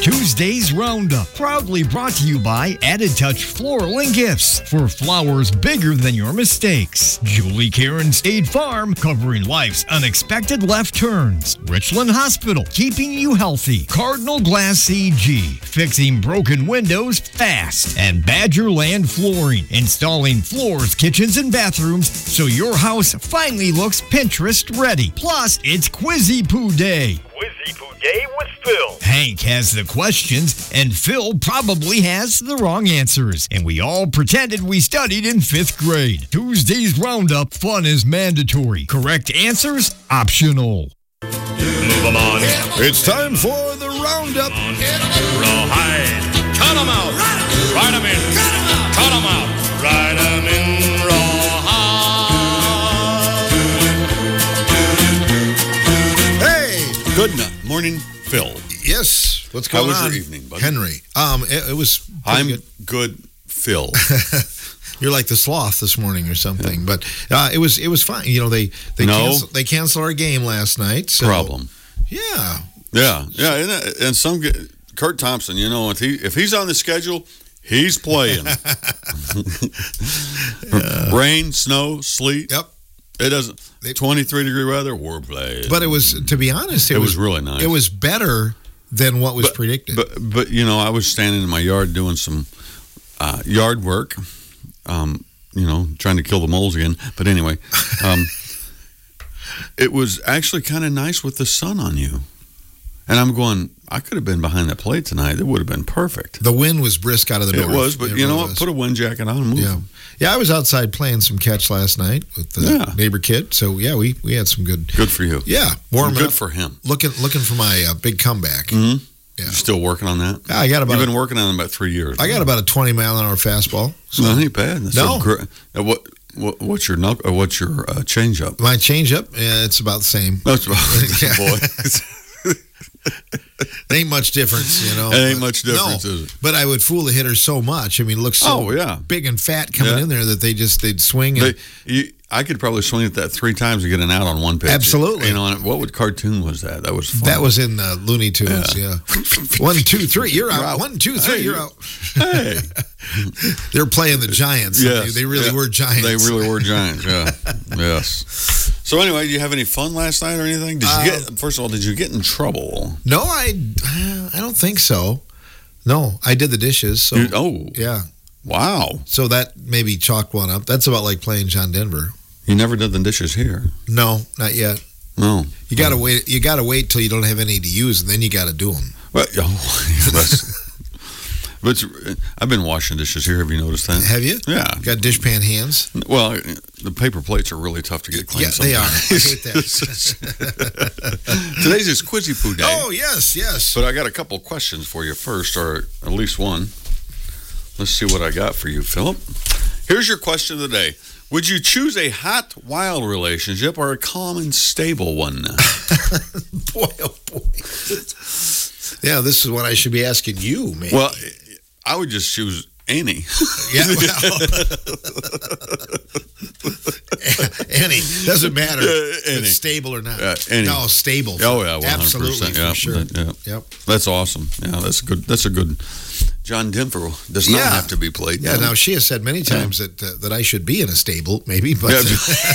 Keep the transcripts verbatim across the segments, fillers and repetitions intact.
Tuesday's Roundup, proudly brought to you by Added Touch Floral and Gifts for flowers bigger than your mistakes. Julie Karen State Farm, covering life's unexpected left turns. Richland Hospital, keeping you healthy. Cardinal Glass C G, fixing broken windows fast. And Badgerland Flooring, installing floors, kitchens, and bathrooms so your house finally looks Pinterest ready. Plus, it's Quizzy Poo Day. Quizzy Poo Day with Phil. Hank has the questions, and Phil probably has the wrong answers. And we all pretended we studied in fifth grade. Tuesday's Roundup, fun is mandatory. Correct answers, optional. Move 'em on. It's time for the Roundup. Rawhide. Cut 'em out. Ride 'em in. Cut 'em out. Cut 'em out. Ride 'em in rawhide. Hey. Good night. Morning, Phil. Yes. What's going on? How was your evening, buddy? Henry. Um, it, it was I'm good. good, Phil. You're like the sloth this morning or something, but uh, it was it was fine. You know, they they No. cancel, they canceled our game last night. So, Problem. Yeah. Yeah, yeah, and, uh, and some g- Kurt Thompson. You know, if he if he's on the schedule, he's playing. Rain, snow, sleet. Yep. It doesn't. twenty-three degree weather. We're playing. But it was, to be honest, it, It was really nice. It was better than what was but, predicted. But but you know, I was standing in my yard doing some uh, yard work. Um, you know, trying to kill the moles again. But anyway, um, it was actually kind of nice with the sun on you. And I'm going, I could have been behind that plate tonight. It would have been perfect. The wind was brisk out of the It north. was, but It you know really what? was. Put a wind jacket on and move. Yeah. Yeah, I was outside playing some catch last night with the Yeah. neighbor kid. So, yeah, we, we had some good. Good for you. Yeah, warming Good up. for him. Looking looking for my uh, big comeback. Mm-hmm. Yeah. You're still working on that? Yeah, I got about You've a- been working on it about three years. I got right? about a twenty mile an hour fastball. So No, that ain't bad. That's No. a gr- uh, what, what, what's your knuck- uh, what's your uh, change up? my changeup, yeah, it's about the same. That's about Yeah. boy. It ain't much difference, you know. It ain't but- much difference, no, is it? But I would fool the hitter so much. I mean, it looks so Oh, yeah. big and fat coming Yeah. in there that they just they'd swing. And, They, you, I could probably swing at that three times to get an out on one pitch. Absolutely. You know, and what what cartoon was that? That was fun. that was in uh, Looney Tunes. Yeah. One, two, three, you're out. You're out. One, two, three, Hey, you're out. Hey. They're playing the Giants. Yes. They, they really Yeah. were Giants. They really were Giants, yeah. Yes. So anyway, did you have any fun last night or anything? Did you Uh, get first of all, did you get in trouble? No, I, uh, I don't think so. No, I did the dishes. So You- oh, yeah. wow. So that maybe chalked one up. That's about like playing John Denver. You never did the dishes here. No, not yet. No. You gotta wait. You gotta wait till you don't have any to use, and then you gotta do them. Well, oh, that's, but I've been washing dishes here. Have you noticed that? Have you? Yeah. Got dishpan hands? Well, the paper plates are really tough to get clean. Yeah, they are. I sometimes. hate that. Today's is Quizzy Poo Day. Oh yes, yes. But I got a couple questions for you first, or at least one. Let's see what I got for you, Philip. Here's your question of the day. Would you choose a hot, wild relationship or a calm and stable one? Boy, oh boy. Yeah, this is what I should be asking you, man. Well, I would just choose any. Yeah, well. Any. Doesn't matter if any. it's stable or not. Uh, any. No, stable. Oh yeah, one hundred Absolutely, percent. for Yeah, sure. that- yeah. Yep. That's awesome. Yeah, that's good. That's a good. John Denver does not Yeah. have to be played. Yeah, down. now she has said many times that uh, that I should be in a stable, maybe, but Yeah.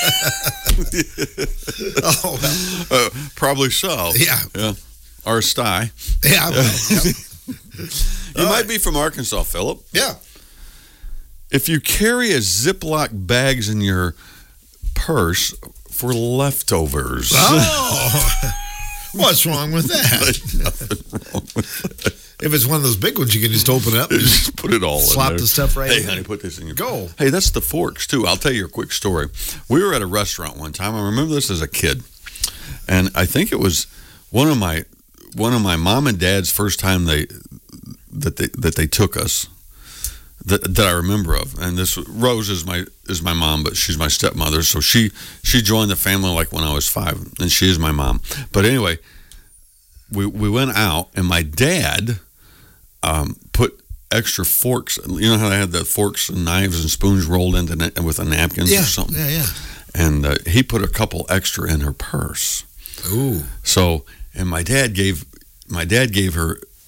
oh, well, Uh, probably so. Yeah. Yeah. Or a sty. yeah, well, yeah. You All might right. be from Arkansas, Philip. Yeah. If you carry a Ziploc bags in your purse for leftovers. Oh, what's wrong with that? There's nothing wrong with that. If it's one of those big ones, you can just open it up and just Just put it all slop in there. the stuff right Hey, in. honey, put this in your Go. Hey, that's the forks too. I'll tell you a quick story. We were at a restaurant one time. I remember this as a kid, and I think it was one of my one of my mom and dad's first time they that they that they took us. That, that I remember of, and this Rose is my is my mom, but she's my stepmother. So she she joined the family like when I was five, and she is my mom. But anyway, we we went out, and my dad um, put extra forks. You know how they had the forks and knives and spoons rolled into na- with a napkins Yeah, or something. yeah, yeah. And uh, he put a couple extra in her purse. Ooh. So, and my dad gave my dad gave her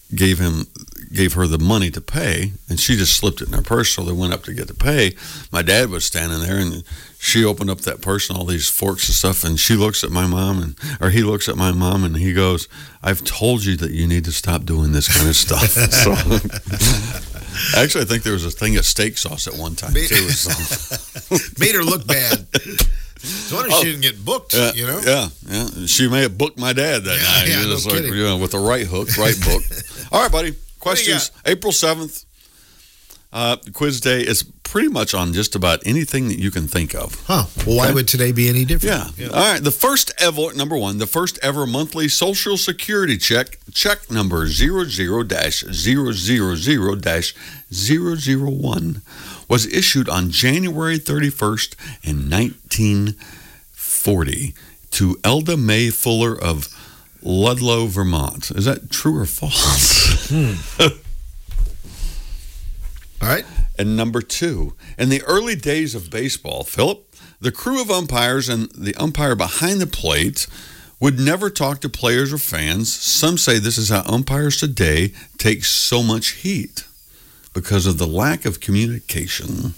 gave him gave her the money to pay, and she just slipped it in her purse, so they went up to get to pay. My dad was standing there, and she opened up that purse and all these forks and stuff, and she looks at my mom, and or he looks at my mom, and he goes, "I've told you that you need to stop doing this kind of stuff." So, actually, I think there was a thing of steak sauce at one time, Made, too. So. Made her look bad. So wonder if Oh, she didn't get booked, yeah, you know? Yeah, yeah. She may have booked my dad that Yeah, night. yeah, He no was like, kidding. you know, with the right hook, right book. All right, buddy. do you Questions. April seventh. Uh, quiz day is pretty much on just about anything that you can think of. Huh. Well, why Okay. would today be any different? Yeah. All right. The first ever, number one, the first ever monthly Social Security check, check number zero zero dash zero zero zero dash zero zero one, was issued on January thirty-first in nineteen forty to Elda Mae Fuller of Ludlow, Vermont. Is that true or false? All right. And number two, in the early days of baseball, Philip, the crew of umpires and the umpire behind the plate would never talk to players or fans. Some say this is how umpires today take so much heat because of the lack of communication.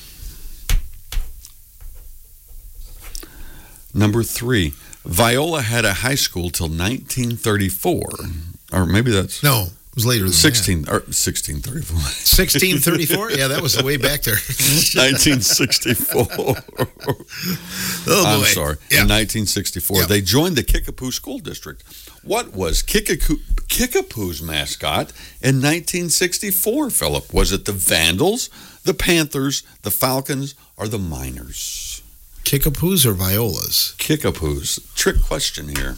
Number three, Viola had a high school till nineteen thirty-four. Or maybe that's... No, it was later than sixteen, or sixteen thirty-four. that. sixteen thirty-four? Yeah, that was the way back there. nineteen sixty-four. Oh, I'm boy. sorry. Yeah. In nineteen sixty-four, Yeah. they joined the Kickapoo School District. What was Kickapoo, Kickapoo's mascot in nineteen sixty-four, Philip? Was it the Vandals, the Panthers, the Falcons, or the Miners? Kickapoos or violas? Kickapoo's. Trick question here.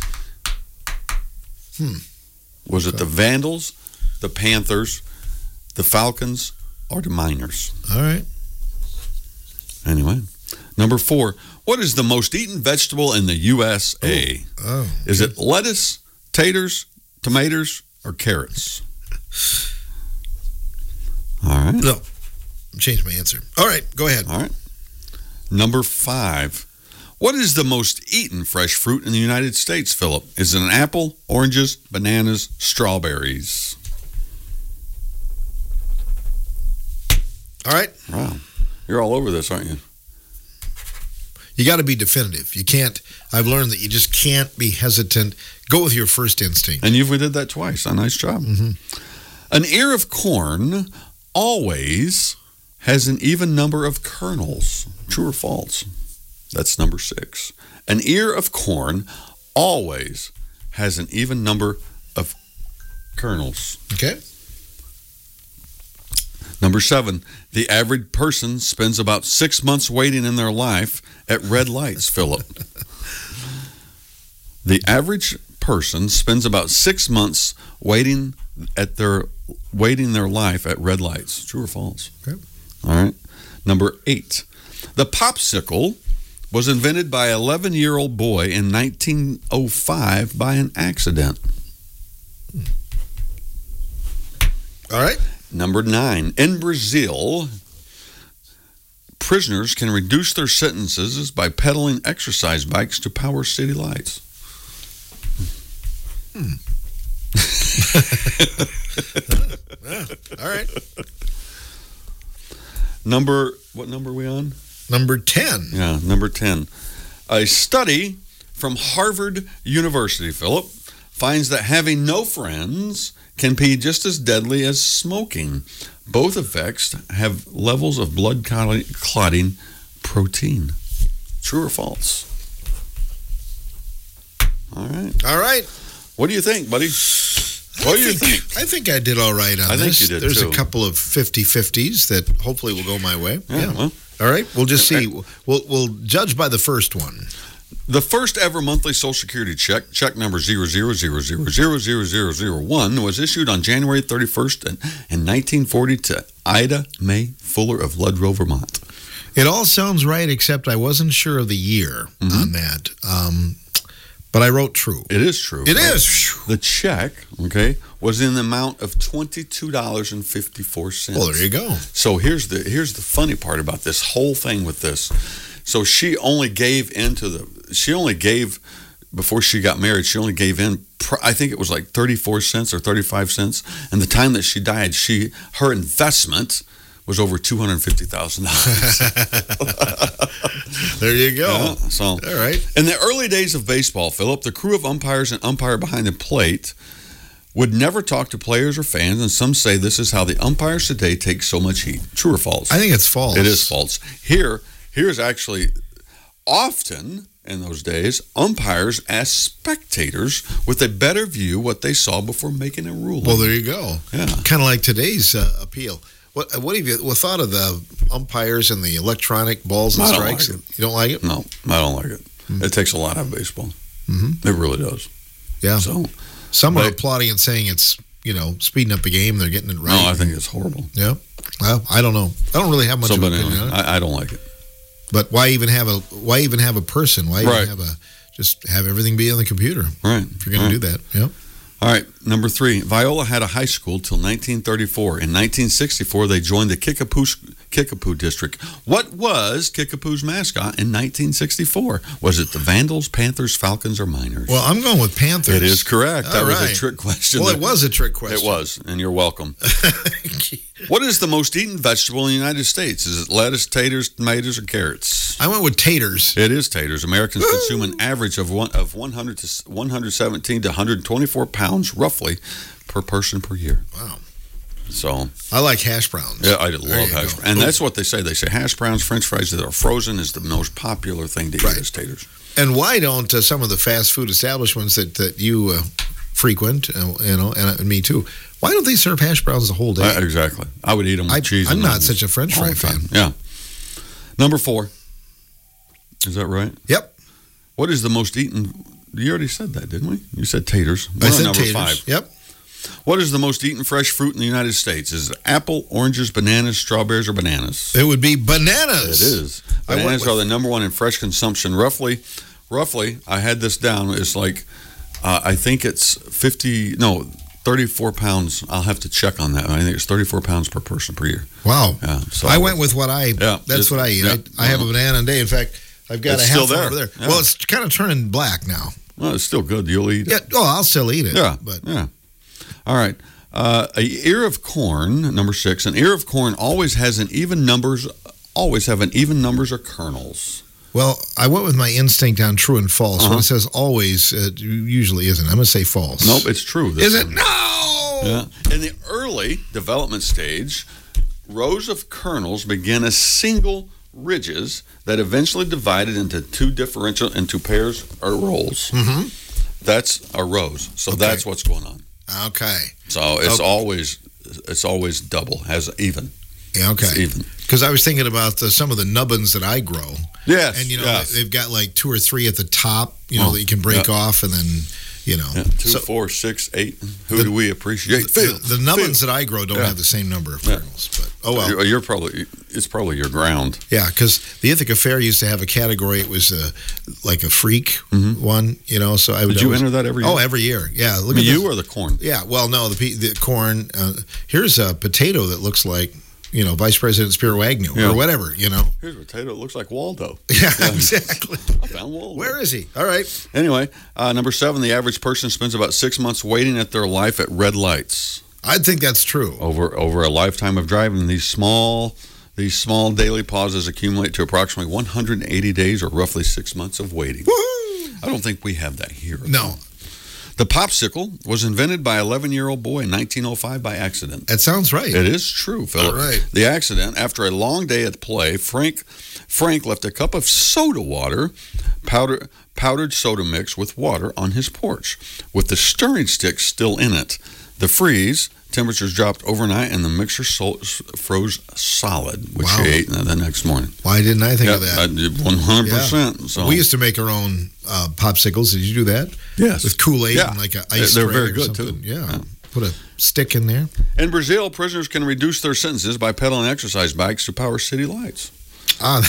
Hmm. Was it the Vandals, the Panthers, the Falcons, or the Miners? All right. Anyway. Number four, what is the most eaten vegetable in the U S A? Oh. Is it lettuce, taters, tomatoes, or carrots? All right. No. Change my answer. All right. Go ahead. All right. Number five, what is the most eaten fresh fruit in the United States, Philip? Is it an apple, oranges, bananas, strawberries? All right. Wow. You're all over this, aren't you? You got to be definitive. You can't. I've learned that you just can't be hesitant. Go with your first instinct. And you've we did that twice. A nice job. Mm-hmm. An ear of corn always has an even number of kernels. True or false? That's number six. An ear of corn always has an even number of kernels. Okay. Number seven, the average person spends about six months waiting in their life at red lights, Philip. The average person spends about six months waiting at their waiting their life at red lights. True or false? Okay. All right. Number eight, the popsicle was invented by an eleven-year-old boy in nineteen oh five by an accident. All right. Number nine, in Brazil, prisoners can reduce their sentences by pedaling exercise bikes to power city lights. Hmm. All right. Number, what number are we on? Number ten. Yeah, number ten. A study from Harvard University, Philip, finds that having no friends can be just as deadly as smoking. Both effects have levels of blood clotting protein. True or false? All right. All right. What do you think, buddy? What do you think? I think I did all right on I think this. you did, There's too. a couple of fifty-fifties that hopefully will go my way. Yeah, well. All right. We'll just see. We'll we'll judge by the first one. The first ever monthly Social Security check, check number zero zero zero zero zero zero zero zero one, was issued on January thirty-first in, in nineteen forty to Ida Mae Fuller of Ludlow, Vermont. It all sounds right, except I wasn't sure of the year Mm-hmm. on that. Um, but I wrote true. It is true. It is. The check, okay, was in the amount of twenty-two dollars and fifty-four cents. Well, there you go. So here's the here's the funny part about this whole thing with this. So she only gave into the she only gave before she got married. She only gave in I think it was like thirty-four cents or thirty-five cents. And the time that she died, she her investment was over two hundred fifty thousand dollars. There you go. Yeah, so, all right. In the early days of baseball, Philip, the crew of umpires and umpire behind the plate would never talk to players or fans, and some say this is how the umpires today take so much heat. True or false? I think it's false. It is false. Here, here's actually often in those days, umpires asked spectators with a better view what they saw before making a ruling. Well, there you go. Yeah. Kind of like today's uh, appeal. What what have you what thought of the umpires and the electronic balls and I don't strikes? like it. You don't like it? No, I don't like it. Mm-hmm. It takes a lot out of baseball. Mm-hmm. It really does. Yeah. So some are but, applauding and saying it's, you know, speeding up the game. They're getting it right. No, I think it's horrible. Yeah. Well, I don't know. I don't really have much so, of but an opinion anyway, on it. I, I don't like it. But why even have a why even have a person? Why even Right. have a just have everything be on the computer? Right. If you're going right. to do that. Yeah. All right, number three. Viola had a high school till nineteen thirty-four. In nineteen sixty-four, they joined the Kickapoo, Kickapoo District. What was Kickapoo's mascot in nineteen sixty-four? Was it the Vandals, Panthers, Falcons, or Miners? Well, I'm going with Panthers. It is correct. That All was right. a trick question. Well, it was a trick question. It was, and you're welcome. What is the most eaten vegetable in the United States? Is it lettuce, taters, tomatoes, or carrots? I went with taters. It is taters. Americans Woo! consume an average of one of one hundred to one hundred seventeen to one hundred twenty-four pounds, roughly, per person per year. Wow. So I like hash browns. yeah, I There love you hash go. browns, and that's what they say. They say hash browns, French fries that are frozen is the most popular thing to Right. eat as taters. And why don't uh, some of the fast food establishments that, that you uh, frequent, uh, you know, and, and me too, why don't they serve hash browns the whole day? Uh, exactly. I would eat them with I, cheese. I'm and not onions such a French all fry the time. fan. Yeah. Number four. Is that right? Yep. What is the most eaten? You already said that, didn't we? You said taters. We're I on said number taters. five. Yep. What is the most eaten fresh fruit in the United States? Is it apple, oranges, bananas, strawberries, or bananas? It would be bananas. It is. I went Bananas with- are the number one in fresh consumption. Roughly, roughly, I had this down. It's like, uh, I think it's fifty, no, thirty-four pounds. I'll have to check on that. I think it's thirty-four pounds per person per year. Wow. Yeah. So I went with what I, Yeah, that's it- what I eat. yeah. I, I have a banana a day. In fact, I've got It's a half still one there. over there. Yeah. Well, it's kind of turning black now. Well, it's still good. You'll eat it. Yeah. Oh, I'll still eat it. Yeah. But Yeah. All right. Uh, a ear of corn, number six. An ear of corn always has an even numbers, always have an even numbers of kernels. well, I went with my instinct on true and false. Uh-huh. When it says always, it usually isn't. I'm going to say false. Nope, it's true. this Is it? time. No. Yeah. In the early development stage, rows of kernels begin as single ridges that eventually divided into two differential into pairs or rolls. Mm-hmm. That's a rows. So Okay. that's what's going on. Okay. So it's Okay. always it's always double, has even. Yeah. It's Okay. even. Because I was thinking about the, some of the nubbins that I grow, Yes. and you know yes. they've got like two or three at the top, you know, Oh, that you can break yeah. off, and then you know. Yeah, two, So- four, six, eight. Who The- do we appreciate? the, Phil. the nubbins Phil. that I grow don't Yeah. have the same number of Yeah. kernels, but oh well. You're, you're probably it's probably your ground. Yeah, because the Ithaca Fair used to have a category. It was uh, like a freak Mhm. one, you know. So I would Did you always- enter that every year? Oh, every year. Yeah. Look I mean, at you this. or the corn? Yeah. Well, no, the pe- the corn. Uh, here's a potato that looks like, you know, Vice President Spiro Agnew Yeah. or whatever. You know. Here's a potato. It looks like Waldo. Yeah. Exactly. I found Waldo. Where is he? All right. Anyway, uh, number seven, the average person spends about six months waiting at their life at red lights. I think that's true. Over over a lifetime of driving, these small these small daily pauses accumulate to approximately one hundred eighty days, or roughly six months of waiting. Woohoo! I don't think we have that here. No, The popsicle was invented by an eleven-year-old boy in nineteen oh five by accident. that sounds right. It is true, Philip. All right. The accident, after a long day at play, Frank Frank left a cup of soda water, powder, powdered soda mix with water on his porch, with the stirring stick still in it. The freeze, temperatures dropped overnight, and the mixture so, froze solid, which Wow. he ate the next morning. Why didn't I think Yeah, of that? I did one hundred percent. So. We used to make our own uh, popsicles. Did you do that? Yes. With Kool-Aid Yeah. and like an ice They're tray very or good, something. too. Yeah. Yeah. Put a stick in there. In Brazil, prisoners can reduce their sentences by peddling exercise bikes to power city lights. Ah,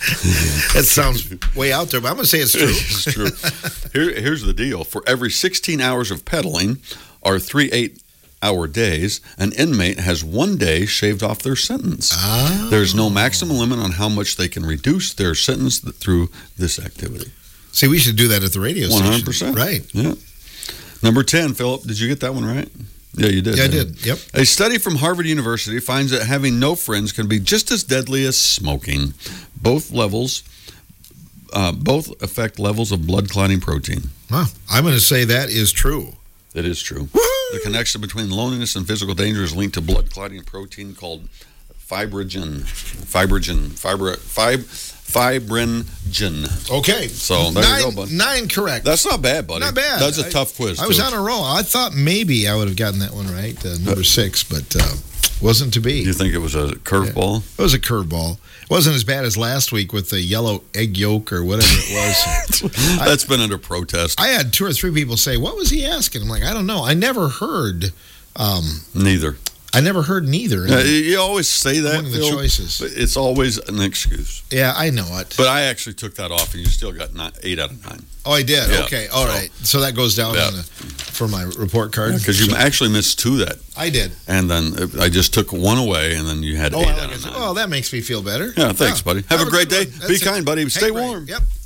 that sounds way out there, but I'm going to say it's true. It's true. Here, here's the deal. For every sixteen hours of pedaling, or three eight-hour days, an inmate has one day shaved off their sentence. Ah. There's no maximum limit on how much they can reduce their sentence th- through this activity. See, we should do that at the radio one hundred station. percent. Right. Yeah. Number ten, Philip, did you get that one right? Yeah, you did. Yeah, I didn't did. Yep. A study from Harvard University finds that having no friends can be just as deadly as smoking. Both levels, uh, both affect levels of blood clotting protein. Wow. I'm going to say that is true. It is true. Woo! The connection between loneliness and physical danger is linked to blood clotting protein called fibrinogen. Fibrinogen. Fibri, fib, fibrinogen. Okay. So there nine, you go, bud. Nine correct. That's not bad, buddy. Not bad. That's a I, tough quiz. I was too. on a roll. I thought maybe I would have gotten that one right, uh, number six, but uh, wasn't to be. You think it was a curveball? Yeah. It was a curveball. It wasn't as bad as last week with the yellow egg yolk or whatever it was. That's I, been under protest. I had two or three people say, "What was he asking?" I'm like, I don't know. I never heard. Um, Neither. I never heard neither. Yeah, you always say that, one of the Phil, choices. but it's always an excuse. Yeah, I know it. But I actually took that off, and you still got nine, eight out of nine. Oh, I did? Yeah. Okay, all So- right. So that goes down Yeah. on the, for my report card? Because you So- actually missed two that, I did. and then I just took one away, and then you had Oh, eight I out like of it. nine. Oh, that makes me feel better. Yeah, thanks, buddy. Have a great good day. one. Be That's it. kind, buddy. Stay Hang right. warm. Yep.